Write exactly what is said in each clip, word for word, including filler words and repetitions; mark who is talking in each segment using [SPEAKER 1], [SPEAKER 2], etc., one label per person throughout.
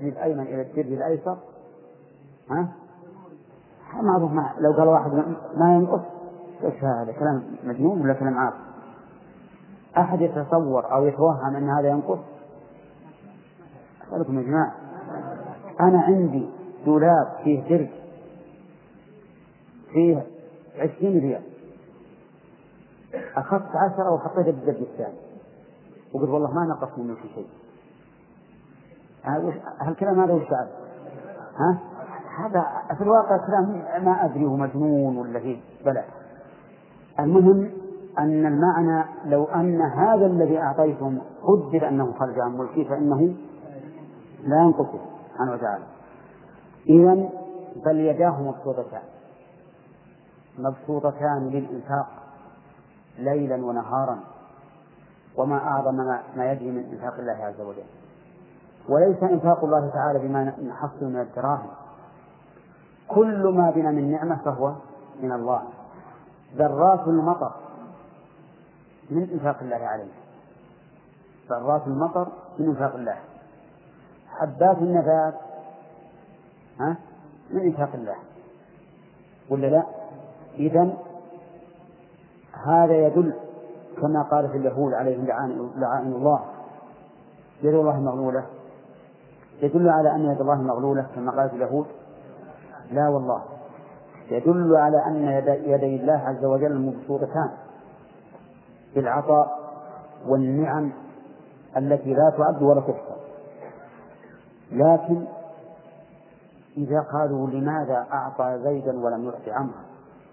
[SPEAKER 1] الرجل الأيمن إلى الرجل الأيسر، ها معروف. ما لو قال واحد ما ينقص، إيش هذا؟ كلام مجنون ولا كلام عاقل؟ أحد يتصور أو يتوهم أن هذا ينقص؟ أسألكم يا جماعة، أنا عندي دولاب فيه درج فيه عشرين ريال، أخذت عشرة وحطيته بالدرج الثاني وقلت والله ما نقص منه في شيء، هالكلام هذا وش بعد؟ ها؟ هذا في الواقع كلام ما أدري هو مجنون ولا فيه بلى. المهم أن المعنى لو أن هذا الذي أعطيتم قدر أنه خرج عن ملكي فإنه لا ينقصه سبحانه وتعالى. إذن بل يداه مبسوطتان مبسوطتان للإنفاق ليلا ونهارا، وما أعظم ما يجري من إنفاق الله عز وجل. وليس إنفاق الله تعالى بما نحصل من الدراهم، كل ما بنا من نعمة فهو من الله. ذرات المطر من إنفاق الله عليه، ذرات المطر من إنفاق الله، حبات النبات ها من إنفاق الله ولا لا؟ إذن هذا يدل كما قالت اليهود عليهم لعائن الله يد الله مغلولة، يدل على أن يد الله مغلولة كما قالت اليهود؟ لا والله، يدل على أن يدي الله عز وجل مبسوطتان بالعطاء والنعم التي لا تعد ولا تحصى. لكن إذا قالوا لماذا أعطى زيدا ولم يعطي عمرا؟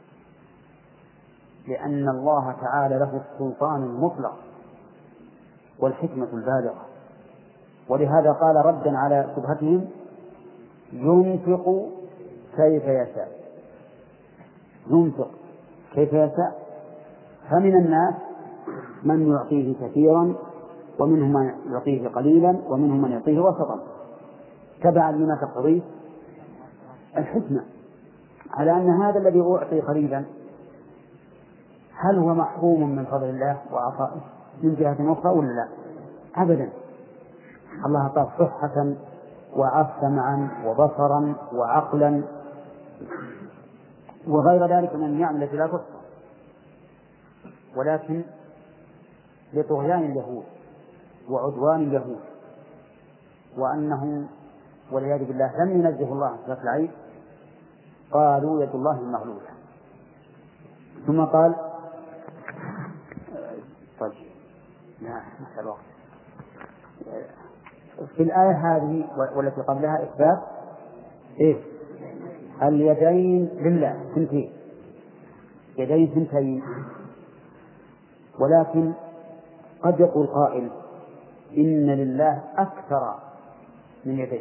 [SPEAKER 1] لأن الله تعالى له السلطان المطلق والحكمة البالغة، ولهذا قال ردا على شبهتهم ينفق كيف يشاء، ينفق كيف يشاء. فمن الناس من يعطيه كثيرا ومنهم من يعطيه قليلا ومنهم من يعطيه وسطا، تبعا لما تقتضيه الحكمة، على أن هذا الذي أعطي قليلا هل هو محروم من فضل الله وعطائه من جهة أخرى ولا لا؟ أبدا. الله أعطاه صحة وسمعا وبصرا وعقلا وغير ذلك من النعم التي لا تحصى، ولكن لطغيان اليهود وعدوان اليهود وأنهم والعياذ بالله لم ينزه الله عن صفات العيب قالوا يد الله مغلولة. ثم قال طيب لا نسأل الوقت في الآية هذه والتي قبلها إثبات إيه؟ اليدين لله ثنتين، يدين ثنتين. ولكن قد يقول قائل إن لله أكثر من يدين،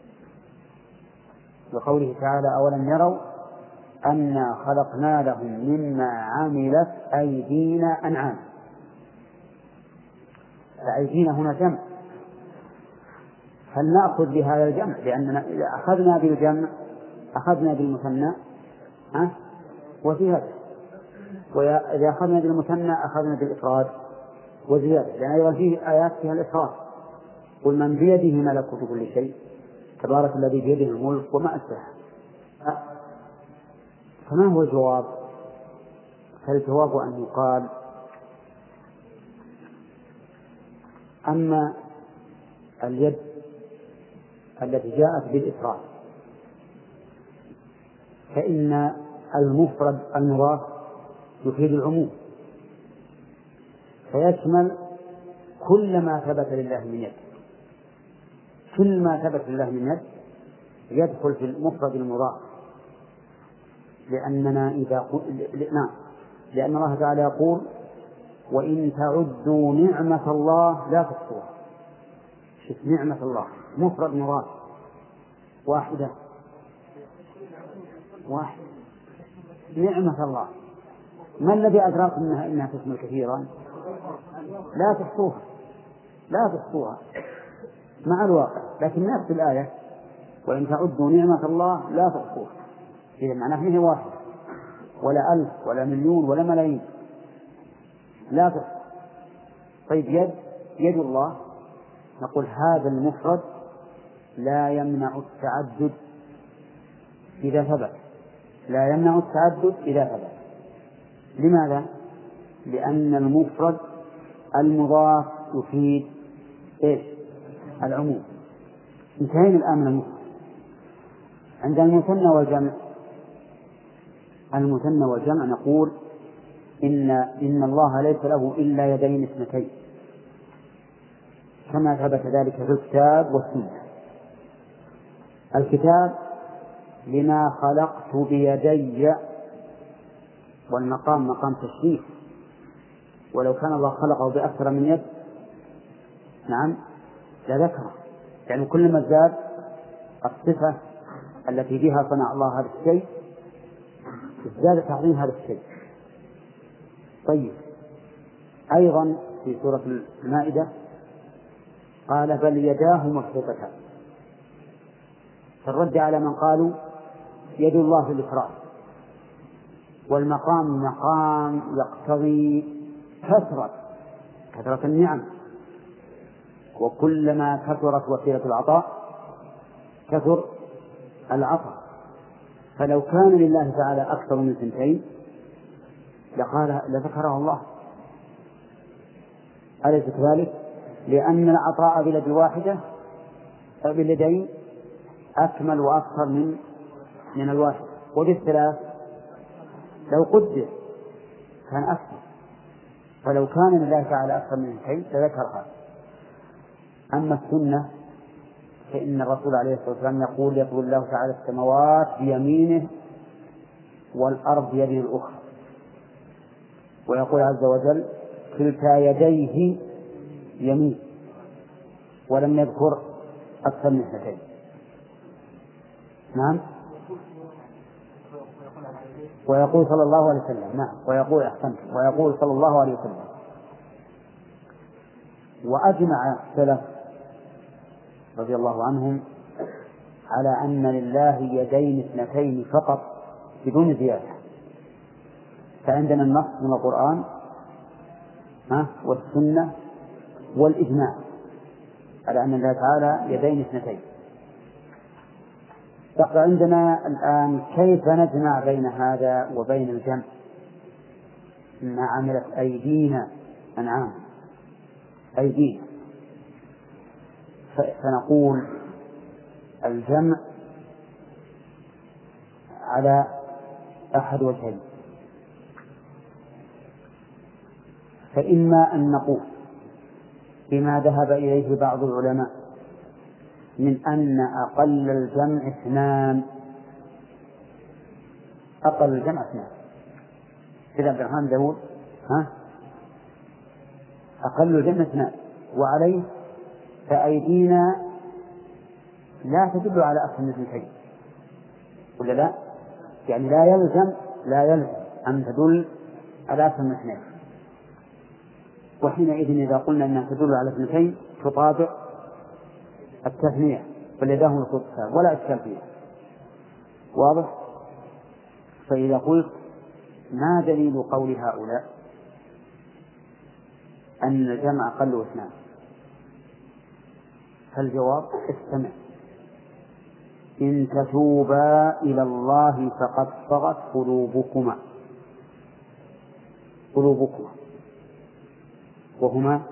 [SPEAKER 1] وقوله تعالى أولم يروا أنا خلقنا لهم مما عملت أيدينا أنعام. فأيدينا هنا جمع، فلنأخذ بهذا الجمع، لأننا إذا أخذنا بالجمع أخذنا بالمثنى ها وزيادة، وإذا أخذنا بالمثنى أخذنا بالإفراد وزيادة، لأن أيضا فيه آيات فيها الإفراد. قل من بيده ملكوت كل شيء تبارك الذي بيده الملك وما أشبه. فما هو الجواب؟ فالجواب أن يقال أما اليد التي جاءت بالإفراد فإن المفرد المضاف يفيد العموم، فيشمل كل ما ثبت لله من يد، كل ما ثبت لله من يد يدخل في المفرد المضاف، لأننا إذا قل... نعم لأن الله تعالى يقول وإن تعدوا نعمة الله لا تحصوها. شوف نعمة الله مفرد مضاف واحدة واحد نعمة الله، ما الذي أدراكم إنها, إنها تشمل كثيرا؟ لا تحصوها لا تحصوها مع الواقع، لكن نفس الآية وإن تعدوا نعمة الله لا تحصوها، إذا معناه هي واحدة ولا ألف ولا مليون ولا ملايين، لا تحصى. طيب يد يد الله نقول هذا المفرد لا يمنع التعدد إذا ثبت، لا يمنع التعدد إذا ثبت. لماذا؟ لأن المفرد المضاف يفيد إيش؟ العموم. انتهينا الآن من المفرد. عند المثنى والجمع، المثنى والجمع نقول إن إن الله ليس له إلا يدين اثنتين، كما ثبت ذلك في الكتاب والسنة. الكتاب لما خلقت بيدي، والمقام مقام تشريف، ولو كان الله خلقه بأكثر من يد نعم لذكره، يعني كلما زاد الصفة التي بها صنع الله هذا الشيء ازداد تعظيم هذا الشيء. طيب، أيضا في سورة المائدة قال بل يداه مبسوطتان، فالرد على من قالوا يد الله في الإفراد، والمقام مقام يقتضي كثرة كثرة النعم، وكلما كثرت وسيلة العطاء كثر العطاء. فلو كان لله تعالى أكثر من اثنتين لقال لذكره الله، أليس كذلك؟ لأن العطاء باليد واحدة أو باليدين أكمل وأكثر من من الواحد، وبالثلاث لو قدر كان أكثر. فلو كان لله تعالى أكثر من اثنتين لذكرها. أما السنة فإن الرسول عليه الصلاة والسلام يقول يطوي الله تعالى السماوات بيمينه والأرض بيده الأخرى، ويقول عز وجل كلتا يديه يمين، ولم يذكر أكثر من اثنتين. نعم. ويقول صلى الله عليه وسلم نعم ويقول أحسنت ويقول صلى الله عليه وسلم. وأجمع السلف رضي الله عنهم على أن لله يدين اثنتين فقط بدون زيادة. فعندنا النص من القرآن والسنة والإجماع على أن الله تعالى يدين اثنتين. بقى عندنا الآن كيف نجمع بين هذا وبين الجمع ما عملت أيدينا أنعام أيدينا. فنقول الجمع على أحد وجهين، فإما أن نقول بما ذهب إليه بعض العلماء من أن أقل الجمع اثنان، أقل الجمع اثنان كذا عبد الرحمن داود ها أقل الجمع اثنان، وعليه فأيدينا لا تدل على أكثر من اثنتين ولا لا؟ يعني لا يلزم لا يلزم أن تدل على أكثر من اثنين. وحينئذ إذا قلنا أنها تدل على اثنتين تطابق التثنية واليداه مبسوطتان ولا إشكال فيها. واضح؟ فإذا قلت ما دليل قول هؤلاء أن الجمع أقل اثنان، فالجواب استمع: إن تتوبا إلى الله فقد صغت قلوبكما قلوبكما وهما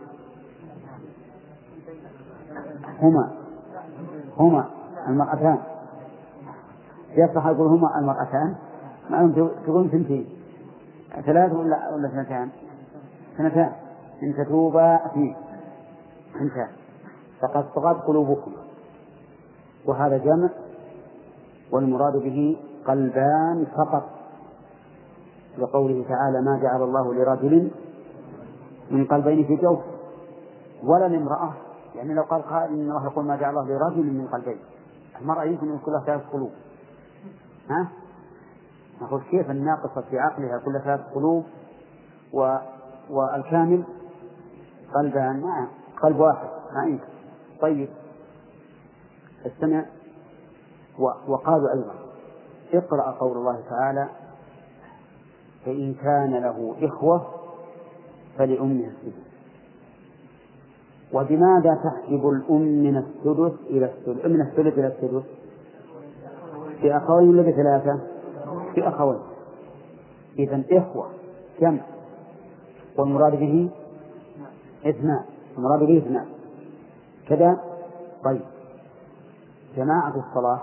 [SPEAKER 1] هما هما المرأتان. يصح يقول هما المرأتان، ما أنتم تقولون ثنتين ثلاث ولا ولا اثنتان؟ اثنتان. إن تتوبا اثنين اثنتان فقد صغت قلوبكم، وهذا جمع والمراد به قلبان فقط، لقوله تعالى ما جعل الله لرجل من قلبين في جوف ولا لامرأة. يعني لو قال قائل إن الله يقول ما جعل الله لرجل من قلبين، المرأة يمكن أن يكون لها ثلاث قلوب، ها؟ نقول كيف الناقصة في عقلها كل ثلاث قلوب و... والكامل قلبان؟ نعم قلب واحد ما يمكن. طيب استمع. و... وقالوا أيضا اقرأ قول الله تعالى فإن كان له إخوة فلأمه السدس. وبماذا تحجب الأم من السدس إلى السدس من الثلث إلى السدس؟ بأخوين ولا بثلاثة؟ بأخوين. إذن إخوة كم؟ والمراد به اثنان، المراد به اثنان كذا. طيب جماعة الصلاة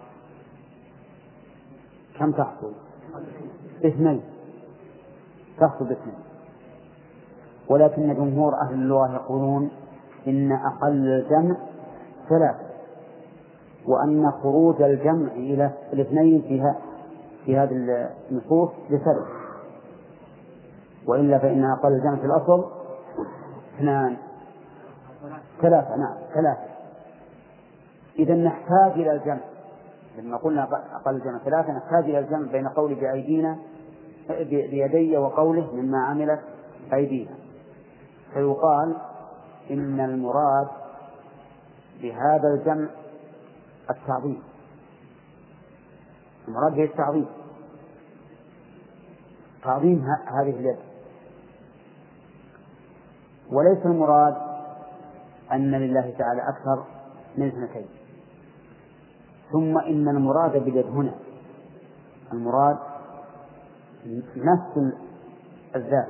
[SPEAKER 1] كم تحصل؟ اثنين، تحصل اثنين. ولكن جمهور أهل اللغة يقولون إن أقل الجمع ثلاثة، وأن خروج الجمع إلى الاثنين فيها في هذه النصوص لسبب، وإلا فإن أقل الجمع في الأصل اثنان ثلاثة. نعم ثلاثة. إذا نحتاج إلى الجمع، لما قلنا أقل الجمع ثلاثة نحتاج إلى الجمع بين قوله بأيدينا بيدي وقوله مما عملت أيدينا. فيقال إن المراد بهذا الجمع التعظيم، المراد به التعظيم، تعظيم هذه اليد، وليس المراد أن لله تعالى أكثر من اثنتين. ثم إن المراد باليد هنا المراد نفس الذات،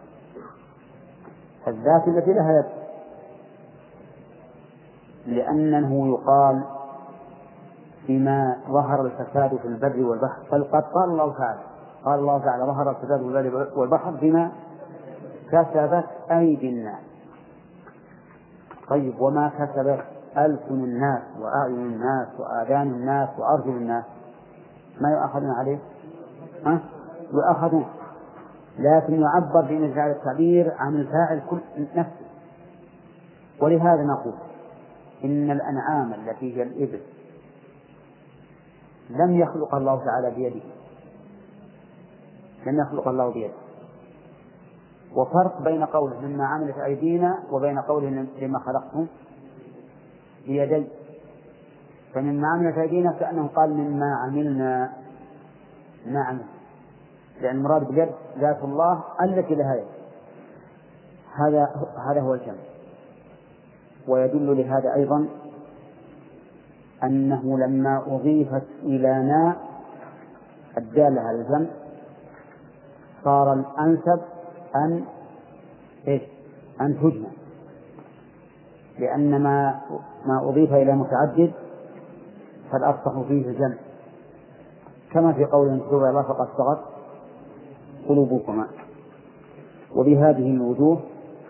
[SPEAKER 1] الذات التي لها يد، لأنه يقال فيما ظهر الفساد في البر والبحر، بل قد قال الله تعالى قال الله تعالى ظهر الفساد في البر والبحر بما كسبت أيدي الناس. طيب وما كسبت ألسن الناس وأعين الناس وآذان الناس وأرجل الناس ما يؤخذون عليه؟ ها؟ يؤخذون، لكن يعبر بمجال التعبير عن الفاعل كل نفسه. ولهذا نقول إن الأنعام التي هي الإبل لم يخلق الله تعالى بيده، لم يخلق الله بيده. وفرق بين قوله مما عملت أيدينا وبين قوله لما خلقتم بيدي. فمما عملت أيدينا كأنه قال مما عملنا ما عمل، لأن المراد باليد ذات الله التي لها يد. هذا هذا هو الجمع. ويدل لهذا أيضا أنه لما أضيفت إلى نا الدالة على الجمع صار الأنسب أن إيش؟ أن تجمع، لأن ما ما أضيف إلى متعدد فالأفصح فيه الجمع، كما في قول انظروا الله فقد صغت قلوبكما. وبهذه الوجوه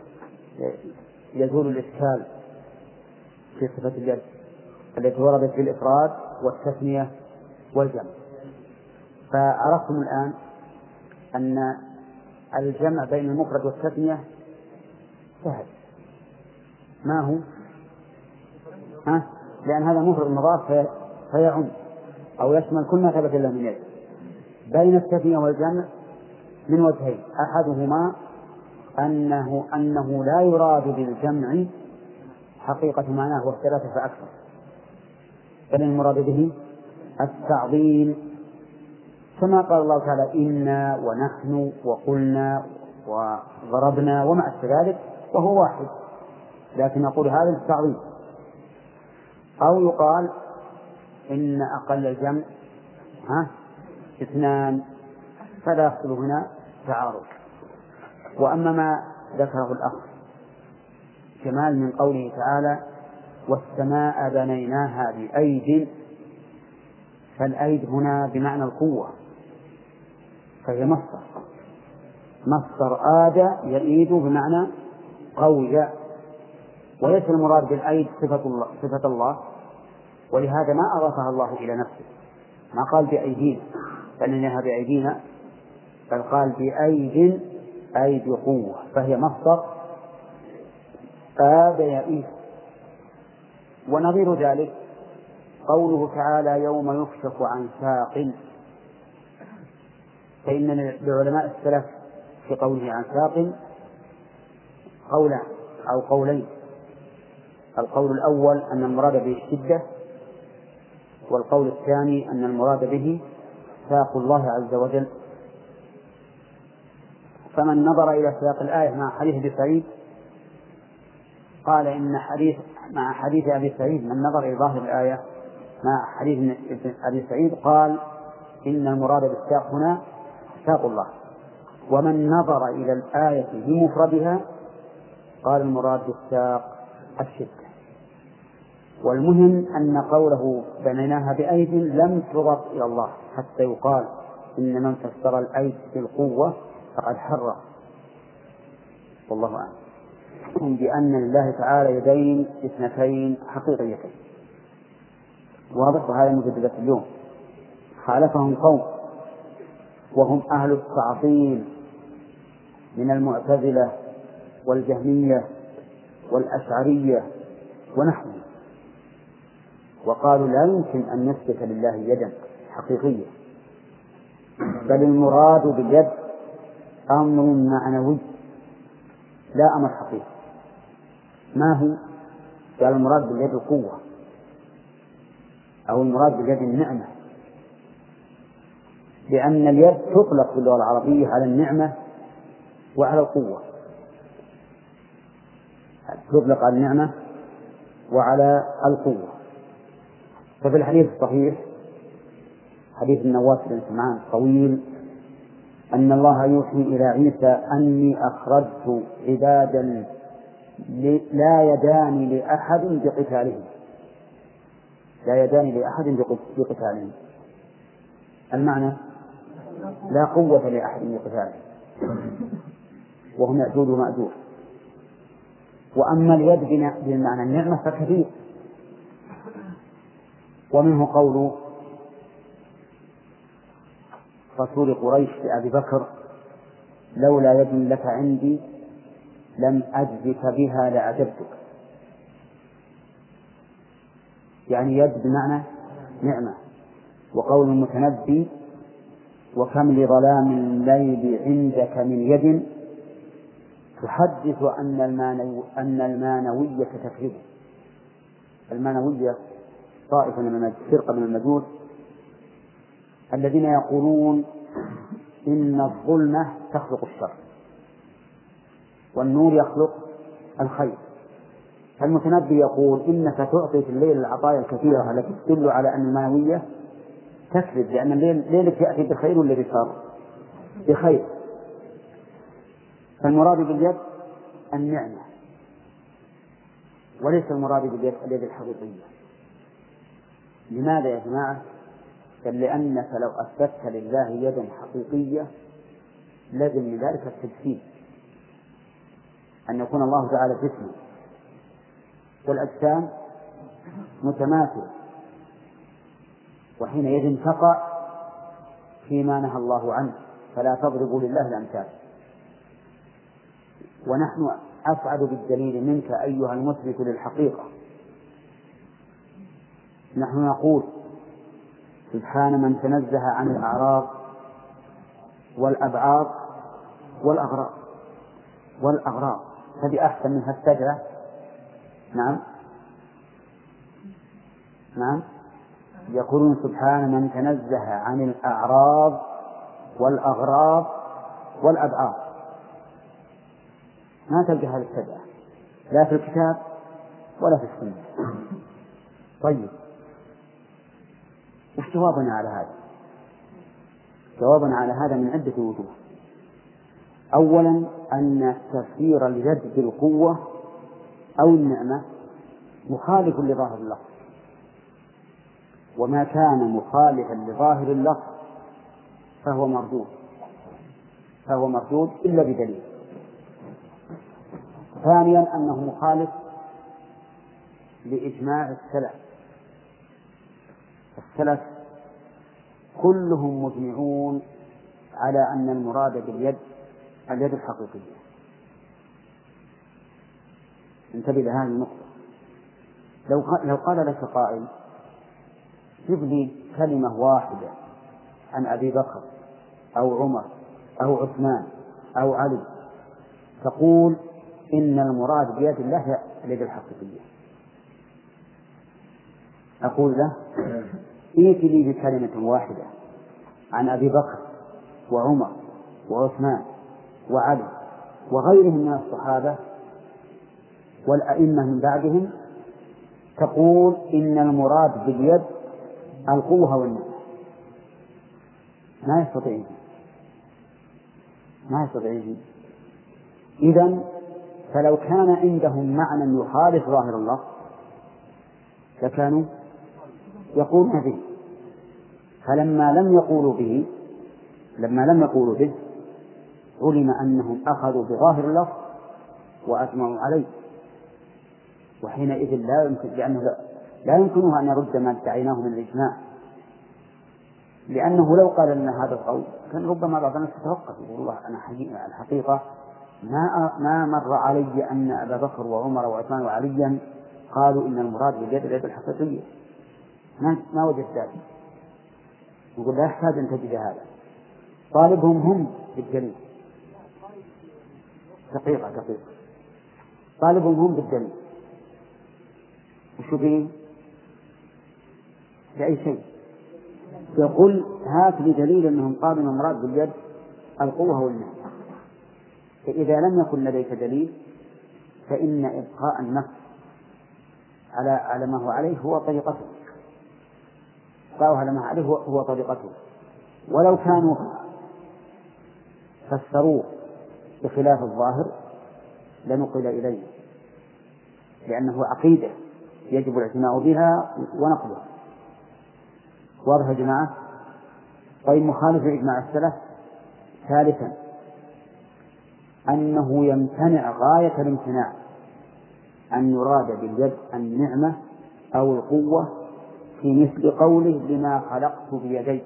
[SPEAKER 1] يزول الإشكال في صفة اليد التي وردت في الإفراد والتثنية والجمع. فعرفتم الآن أن الجمع بين المفرد والتثنية سهل. ما هو؟ ها؟ لأن هذا مفرد مضاف فيعم أو يشمل كل ما ثبت له من يد. بين التثنية والجمع من وجهين، أحدهما أنه أنه لا يراد بالجمع حقيقة معناه والثلاثة فأكثر، بل المراد به التعظيم، كما قال الله تعالى إنا ونحن وقلنا وضربنا وما أشبه ذلك وهو واحد، لكن نقول هذا التعظيم. أو يقال إن أقل الجمع ها اثنان فلا يحصل هنا تعارض. وأما ما ذكره الأخ كمال من قوله تعالى والسماء بنيناها بأيد، فالأيد هنا بمعنى القوة، فهي مصدر مصدر آد يأيد بمعنى قوي، وليس المراد بالأيد صفة الله, صفة الله، ولهذا ما أضافها الله إلى نفسه، ما قال بأيدينا فإنها بأيدينا، بل قال بأيد أي بقوة، فهي مصدر آد يأيد. ونظير ذلك قوله تعالى يوم يكشف عن ساق، فإن لعلماء السلف في قوله عن ساق قولا أو قولين. القول الأول أن المراد به الشدة، والقول الثاني أن المراد به ساق الله عز وجل. فمن نظر إلى سياق الآية مع حديث ابن سعيد قال إن حديث مع حديث أبي سعيد من نظر إلى ظاهر الآية مع حديث أبي سعيد قال إن المراد بالساق هنا ساق الله، ومن نظر إلى الآية بمفردها قال المراد بالساق الشدة. والمهم أن قوله بنيناها بأيد لم تضف إلى الله حتى يقال إن من فسر الأيد بالقوة فقد حرم، والله أعلم، بأن لله تعالى يدين اثنتين حقيقيتين. واضح؟ وهذا مجددة اليوم خالفهم قوم وهم أهل التعطيل من المعتزلة والجهمية والأشعرية ونحوهم، وقالوا لا يمكن أن نثبت لله يدا حقيقية، بل المراد باليد أمر معنوي لا أمر حقيقي. ما هو؟ قال المراد باليد القوة، أو المراد باليد النعمة، لأن اليد تطلق في اللغة العربية على النعمة وعلى القوة، تطلق على النعمة وعلى القوة. ففي الحديث الصحيح حديث النواس بن سمعان طويل أن الله يوحي إلى عيسى أني أخرجت عبادا لا يدان لأحد بقتالهم، لا يدان لأحد بقتالهم، المعنى لا قوة لأحد بقتالهم، وهم يأجوج ومأجوج. وأما اليد بمعنى النعمة فكثير، ومنه قول رسول قريش لأبي بكر لولا يد لك عندي لم أجزك بها لأعجبتك، يعني يد بمعنى نعمة. وقول المتنبي وكم لظلام الليل عندك من يد تحدث أن المانو أن المانوية تكذب. المانوية طائفة من فرقة من المجوس الذين يقولون إن الظلمة تخلق الشر والنور يخلق الخير. فالمتنبي يقول إنك تعطي في الليل العطايا الكثيرة التي تدل على أن المانوية تكذب، لأن الليل ليلك يأتي بخير ولا بشر؟ بخير. فالمراد باليد النعمة، وليس المراد باليد اليد الحقيقية. لماذا يا جماعة؟ قال لأنك لو أثبتت لله يدا حقيقية لازم من ذلك التجسيم، أن يكون الله تعالى جسما والأجسام متماثلة، وحينئذ تقع فيما نهى الله عنه، فلا تضربوا لله الأمثال. ونحن أسعد بالدليل منك أيها المثبت للحقيقة. نحن نقول سبحان من تنزه عن الأعراض والأبعاض والأغراض والأغراض هذه أحسن منها السجع. نعم نعم يقولون سبحان من تنزه عن الأعراض والأغراض والأبعاض، ما تلقى هذا السجع لا في الكتاب ولا في السنة. طيب وش جوابنا على هذا؟ جوابنا على هذا من عدة وجوه. أولا أن تفسير اليد بالقوة أو النعمة مخالف لظاهر اللفظ، وما كان مخالفا لظاهر اللفظ فهو مردود فهو مردود إلا بدليل. ثانيا أنه مخالف لإجماع السلف. السلف كلهم مجمعون على أن المراد باليد اليد الحقيقية. انتبه لهذه النقطة. لو لو قال لك قائل جب لي كلمة واحدة عن أبي بكر أو عمر أو عثمان أو علي تقول إن المراد بيد الله اليد الحقيقية، أقول له ائت لي بكلمة واحدة عن أبي بكر وعمر وعثمان وعلي وغيرهم من الصحابة والأئمة من بعدهم تقول إن المراد باليد القوة والنعمة. ما يستطيعون ما يستطيعون إذن فلو كان عندهم معنى يخالف ظاهر الله لكانوا يقولون به، فلما لم يقولوا به لما لم يقولوا به علم أنهم أخذوا بظاهر الله وأجمعوا عليه، وحينئذ لا يمكن لأنه لا يمكنه أن يرد ما ادعيناه من الإجماع، لأنه لو قال لنا هذا القول كان ربما بعض الناس يتوقف يقول والله أنا الحقيقة ما ما مر علي أن أبا بكر وعمر وعثمان وعليا قالوا إن المراد باليد اليد الحقيقية، ما ما وجدت ذلك. يقول لا يحتاج أن تجد هذا، طالبهم هم بالدليل. دقيقة دقيقة طالبهم هم بالدليل، وشو فيه؟ بأي شيء؟ يقول هات لي دليل أنهم قالوا إن المراد باليد القوة والنعمة. فإذا لم يكن لديك دليل فإن إبقاء النص على على ما هو عليه هو طريقته، إبقاؤه على ما عليه هو طريقته، ولو كانوا فسروه بخلاف الظاهر لنقل إليه، لأنه عقيدة يجب الاعتناء بها ونقلها. واضح يا جماعة؟ طيب مخالف إجماع السلف. ثالثا أنه يمتنع غاية الامتناع أن يراد باليد النعمة أو القوة في مثل قوله لما خلقت بيدي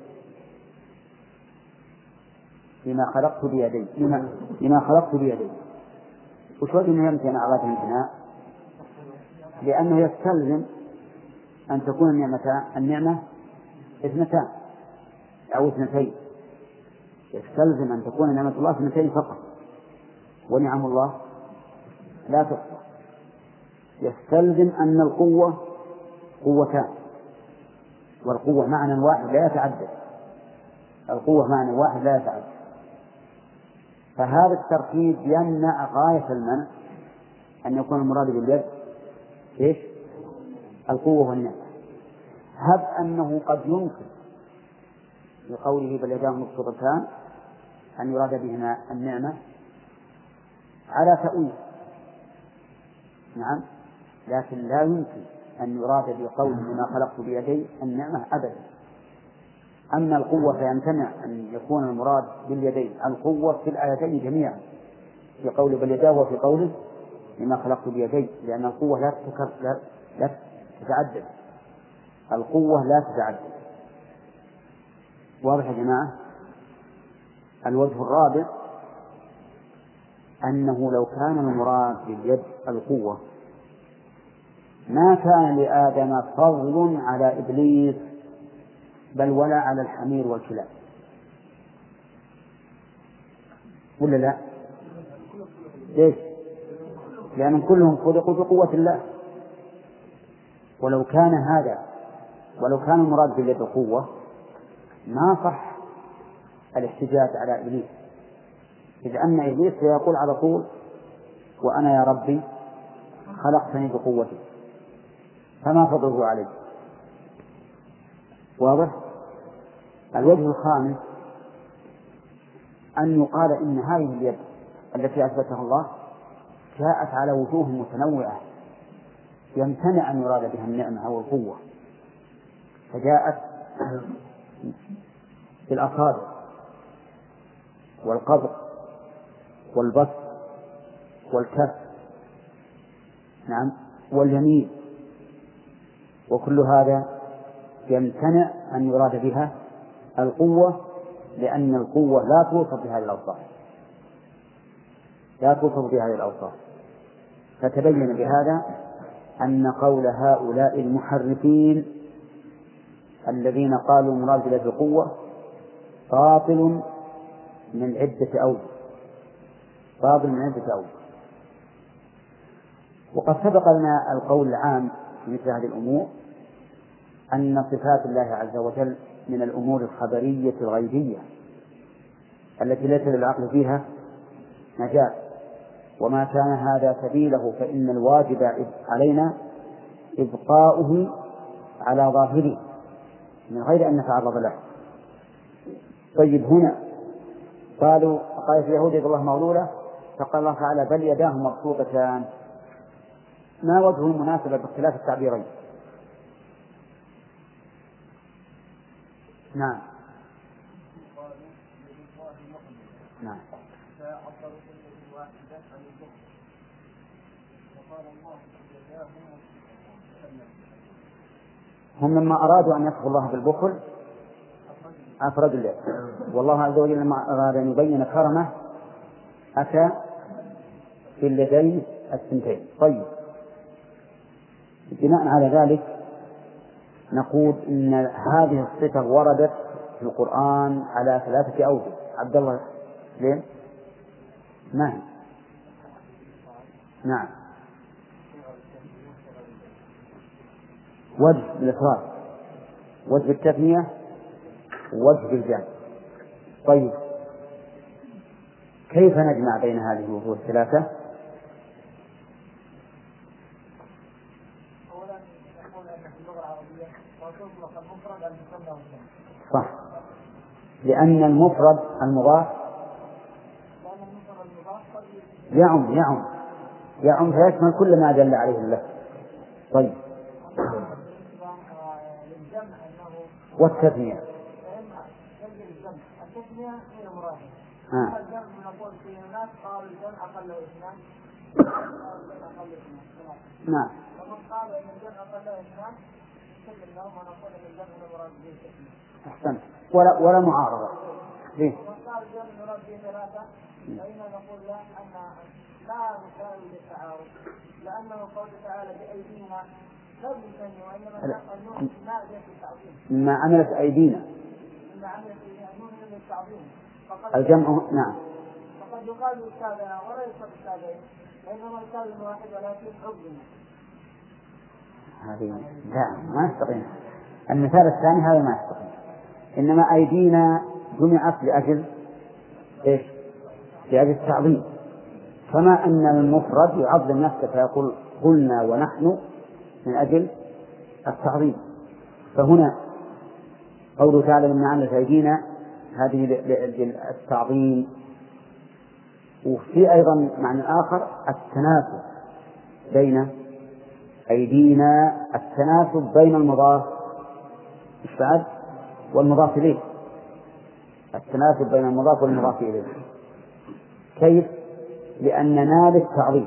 [SPEAKER 1] لما خلقت بيدي لما, لما خلقت بيدي وش وجه أنه يمتنع غاية الامتناع؟ لأنه يستلزم أن تكون النعمة النعمة اثنتان أو اثنتين، يستلزم أن تكون نعمة الله اثنتين فقط، ونعم الله لا تحصى. يستلزم أن القوة قوتان، والقوة معنى واحد لا يتعدد، القوة معنى واحد لا يتعدد. فهذا التركيب يمنع غاية المنع أن يكون المراد باليد إيش؟ القوة والنعمة. هب أنه قد يمكن بقوله بل يداه مبسوطتان أن يراد بهما النعمة على تأويل، نعم، لكن لا يمكن أن يراد بقوله ما خلقت بيدي النعمة أبدا. أما القوة فيمتنع أن يكون المراد باليدين القوة في الآيتين جميعا، في قوله بل يداه وفي قوله لما خلقت بيدي، لأن القوة لا تتكرر لا, لا تتعدد، القوة لا تتعدد. واضح يا جماعة؟ الوجه الرابع أنه لو كان المراد باليد القوة ما كان لآدم فضل على إبليس بل ولا على الحمير والكلاب، ولا لا؟ ليش؟ لأن كلهم خلقوا بقوة الله. ولو كان هذا ولو كان المراد باليد القوة ما صح الاحتجاج على إبليس، إذ أن إبليس سيقول على طول وأنا يا ربي خلقتني بقوتي فما فضله عليه. واضح؟ الوجه الخامس أن يقال إن هذه اليد التي أثبتها الله جاءت على وجوه متنوعة يمتنع أن يراد بها النعمة أو القوة، فجاءت بالأصابع والقبض والبسط والكف، نعم، واليمين، وكل هذا يمتنع أن يراد بها القوة، لأن القوة لا توصف بهذه الأوصاف لا توصف بهذه الأوصاف. فتبين بهذا أن قول هؤلاء المحرفين الذين قالوا مراد باليد القوة باطل من عدة أوجه باطل من عدة أوجه. وقد سبق لنا القول العام في مثل هذه الأمور أن صفات الله عز وجل من الأمور الخبرية الغيبية التي ليس للعقل فيها مجال، وما كان هذا سبيله فإن الواجب علينا إبقاؤه على ظاهره من غير أن نتعرض له. طيب هنا قالوا قالت اليهود يد الله مغلولة، فقال الله تعالى بل يداه مبسوطتان. ما وجه المناسبة باختلاف التعبيرين؟ نعم نعم هم لما أرادوا أن يصفوا الله بالبخل أفردوا اليد، والله عز وجل لما أراد أن يبين كرمه أتى في اليدين الثنتين. طيب بناء على ذلك نقول إن هذه الصفة وردت في القرآن على ثلاثة أوجه. عبد الله ليه؟ نعم نعم وجه الإفراد، وجه التثنية، وجه الجمع. طيب كيف نجمع بين هذه الوجوه الثلاثة؟ صح، لأن المفرد المضاف يعم يعم يعم فيشمل كل ما دل عليه الله. طيب والتثنية آه. نعم أحسنت، ولا ولا معارضة ليه؟ فإننا نقول لا أن لا مثال للتعارض، لأنه قول تعالى بأيدينا لا يمكن، وإنما النون نادية للتعظيم مما عملت أيدينا مما عملت النون للتعظيم الجمع. نعم فقد يقال التابعة ولا يقال التابعين، وإنما الكلمة واحد ولكن حظنا هذه لا ما يستقيم. المثال الثاني هذا ما يستقيم، إنما أيدينا جمعت لأجل إيش؟ لأجل التعظيم، كما أن المفرد يعظم نفسه فيقول قلنا ونحن من أجل التعظيم. فهنا قوله تعالى من عملت أيدينا هذه لأجل التعظيم. وفي أيضا معنى آخر التناسب بين أيدينا، التناسب بين المضاف الشعب والمضاف إليه، التناسب بين المضاف والمضاف إليه. كيف؟ لأن نال التعظيم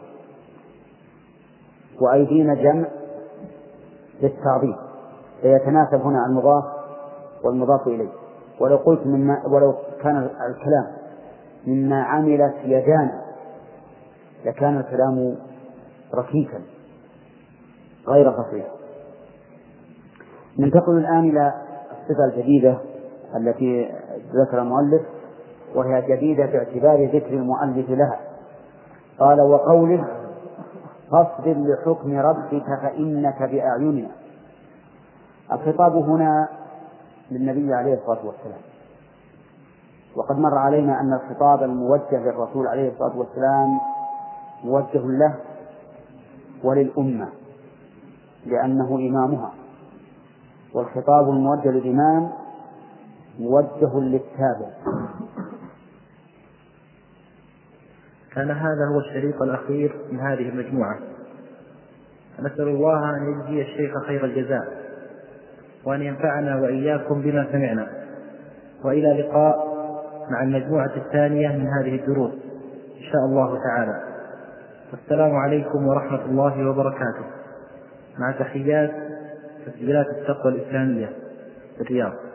[SPEAKER 1] وأيدينا جمع للتعظيم، فيتناسب هنا المضاف والمضاف إليه. ولو قلت مما ولو كان الكلام مما عملت يدانا لكان الكلام ركيكا غير فصيح. ننتقل الآن إلى الصفة الجديدة التي ذكر المؤلف، وهي جديدة باعتبار ذكر المؤلف لها. قال وقوله فاصبر لحكم ربك فإنك بأعيننا. الخطاب هنا للنبي عليه الصلاة والسلام، وقد مر علينا أن الخطاب الموجه للرسول عليه الصلاة والسلام موجه له وللأمة لأنه إمامها، والخطاب الموجه للإمام موجه للتابع.
[SPEAKER 2] كان هذا هو الشريط الأخير من هذه المجموعة، نسأل الله أن يجزي الشيخ خير الجزاء وأن ينفعنا وإياكم بما سمعنا، وإلى لقاء مع المجموعة الثانية من هذه الدروس إن شاء الله تعالى. والسلام عليكم ورحمة الله وبركاته، مع تحيات تسجيلات التقوى الإسلامية في الرياض.